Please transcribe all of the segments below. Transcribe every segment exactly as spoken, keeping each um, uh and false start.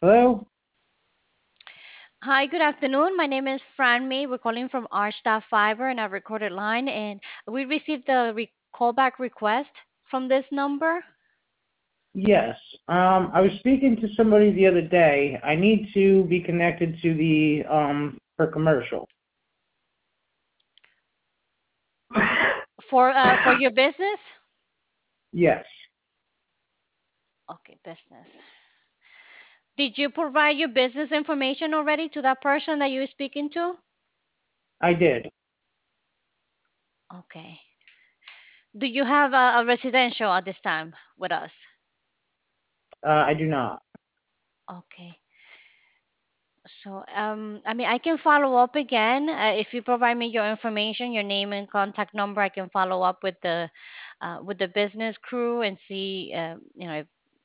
Hello? Hi, good afternoon. My name is Fran May. We're calling from Archstaff Fiber and a recorded line, and we received the re- callback request from this number Yes. Um, I was speaking to somebody the other day. I need to be connected to the um for commercial. for uh, for your business. Yes, Okay, business. Did you provide your business information already to that person that you're speaking to? I did. Okay. Do you have a, a residential at this time with us? Uh, I do not. Okay. So, um, I mean, I can follow up again. Uh, if you provide me your information, your name and contact number, I can follow up with the uh, with the business crew and see, uh, you know, if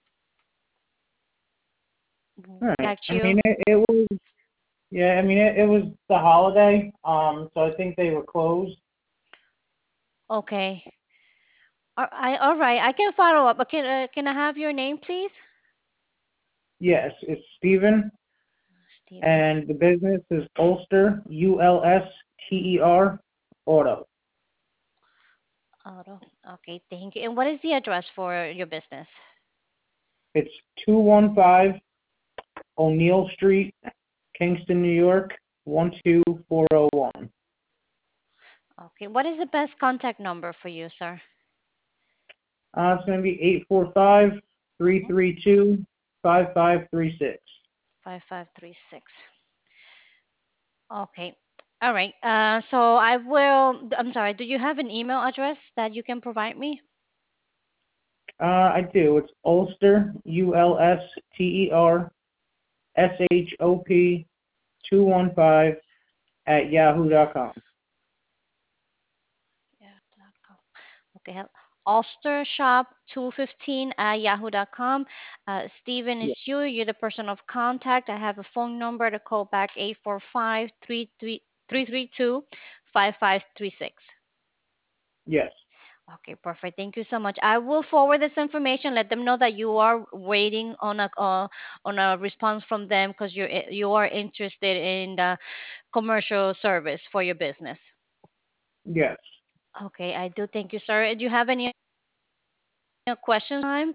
All right. catch I you. mean, it, it was yeah. I mean, it, it was the holiday. Um, so I think they were closed. Okay. All I all right. I can follow up. But can uh, can I have your name, please? Yes, it's Stephen, Stephen and the business is Ulster U L S T E R Auto. Auto. Okay, thank you. And what is the address for your business? It's two one five O'Neill Street, Kingston, New York one two four zero one. Okay. What is the best contact number for you, sir? Uh, it's going to be eight four five, three three two, five five three six. Five five three six. Okay. All right. Uh, so I will. I'm sorry. Do you have an email address that you can provide me? Uh, I do. It's Ulster, U L S T E R, S H O P two one five at yahoo dot com. Yeah. dot com. Okay. have- Ulster Shop two fifteen at yahoo dot com. Uh, Stephen, Yeah. it's you. You're the person of contact. I have a phone number to call back eight four five, three three three three two, five five three six. Yes. Okay, perfect. Thank you so much. I will forward this information. Let them know that you are waiting on a uh, on a response from them because you're i- you are interested in the commercial service for your business. Yes. Okay, I do. Thank you, sir. Do you have any other questions? Time?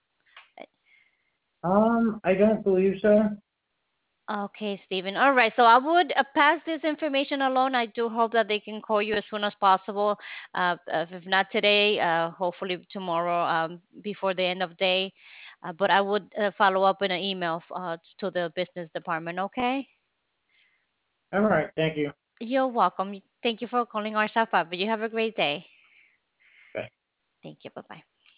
Um, I don't believe so. Okay, Stephen. All right. So I would uh, pass this information along. I do hope that they can call you as soon as possible. Uh, uh, if not today, uh, hopefully tomorrow um, before the end of day. Uh, but I would uh, follow up in an email f- uh, to the business department. Okay. All right. Thank you. You're welcome. Thank you for calling our staff up. You have a great day. Bye. Thank you. Bye bye.